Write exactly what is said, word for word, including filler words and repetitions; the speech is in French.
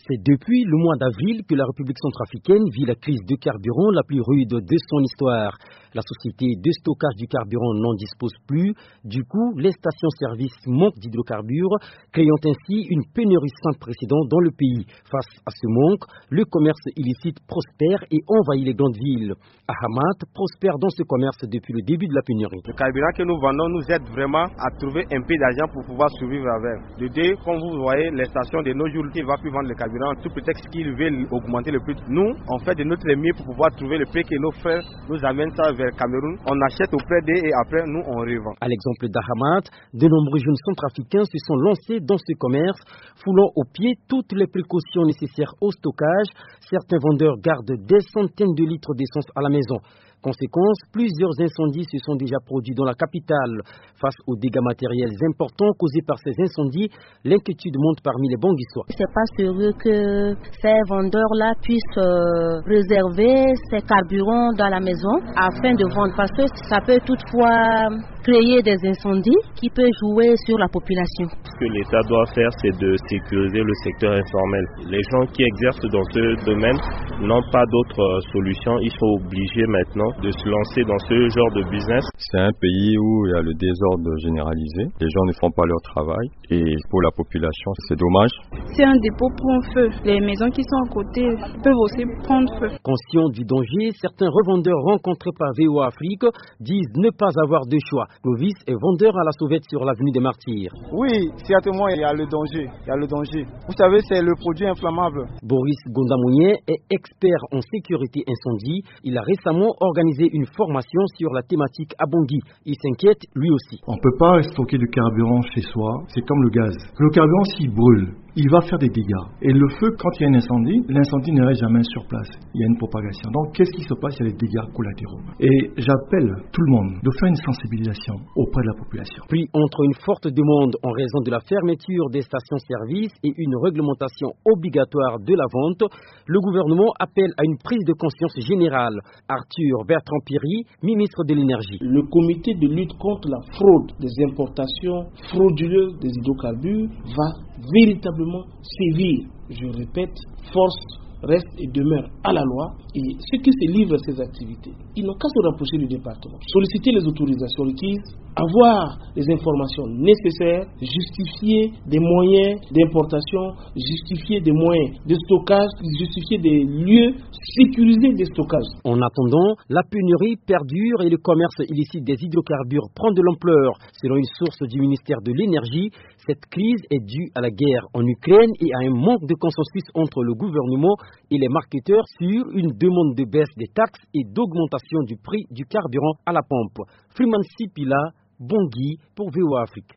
C'est depuis le mois d'avril que la République centrafricaine vit la crise de carburant la plus rude de son histoire. La société de stockage du carburant n'en dispose plus. Du coup, les stations-service manquent d'hydrocarbures, créant ainsi une pénurie sans précédent dans le pays. Face à ce manque, le commerce illicite prospère et envahit les grandes villes. Ahamat prospère dans ce commerce depuis le début de la pénurie. Le carburant que nous vendons nous aide vraiment à trouver un peu d'argent pour pouvoir survivre avec. De deux, comme vous voyez, les stations de nos jours qui ne vont plus vendre le carburant, tout prétexte qu'ils veulent augmenter le prix. Nous, on fait de notre mieux pour pouvoir trouver le prix que nos frères nous amènent ça vers Cameroun. On achète auprès d'eux et après, nous, on revend. À l'exemple d'Ahamat, de nombreux jeunes centrafricains se sont lancés dans ce commerce, foulant au pied toutes les précautions nécessaires au stockage. Certains vendeurs gardent des centaines de litres d'essence à la maison. Conséquence, plusieurs incendies se sont déjà produits dans la capitale. Face aux dégâts matériels importants causés par ces incendies, l'inquiétude monte parmi les Banguissois. C'est pas sérieux que ces vendeurs-là puissent euh, réserver ces carburants dans la maison afin de vendre, parce que ça peut toutefois créer des incendies qui peuvent jouer sur la population. Ce que l'État doit faire, c'est de sécuriser le secteur informel. Les gens qui exercent dans ce domaine n'ont pas d'autre solution. Ils sont obligés maintenant de se lancer dans ce genre de business. C'est un pays où il y a le désordre généralisé. Les gens ne font pas leur travail et pour la population, c'est dommage. C'est un dépôt pour un feu. Les maisons qui sont à côté peuvent aussi prendre feu. Conscients du danger, certains revendeurs rencontrés par V O A Afrique disent ne pas avoir de choix. Clovis est vendeur à la sauvette sur l'avenue des Martyrs. Oui, certainement, il y a le danger. Il y a le danger. Vous savez, c'est le produit inflammable. Boris Gondamouye est expert en sécurité incendie. Il a récemment organisé une formation sur la thématique à Bangui. Il s'inquiète lui aussi. On ne peut pas stocker du carburant chez soi. C'est comme le gaz. Le carburant, s'il brûle, il va faire des dégâts. Et le feu, quand il y a un incendie, l'incendie ne reste jamais sur place. Il y a une propagation. Donc, qu'est-ce qui se passe? Il y a des dégâts collatéraux. Et j'appelle tout le monde de faire une sensibilisation auprès de la population. Puis, entre une forte demande en raison de la fermeture des stations-service et une réglementation obligatoire de la vente, le gouvernement appelle à une prise de conscience générale. Arthur Bertrand-Piry, ministre de l'Énergie. Le comité de lutte contre la fraude des importations frauduleuses des hydrocarbures va véritablement sévir, je répète, force reste et demeure à la loi, et ceux qui se livrent à ces activités, ils n'ont qu'à se rapprocher du département, solliciter les autorisations requises, avoir les informations nécessaires, justifier des moyens d'importation, justifier des moyens de stockage, justifier des lieux sécurisés de stockage. En attendant, la pénurie perdure et le commerce illicite des hydrocarbures prend de l'ampleur. Selon une source du ministère de l'Énergie, cette crise est due à la guerre en Ukraine et à un manque de consensus entre le gouvernement et les marketeurs sur une demande de baisse des taxes et d'augmentation du prix du carburant à la pompe. Freeman Sipila, Bangui pour V O A Afrique.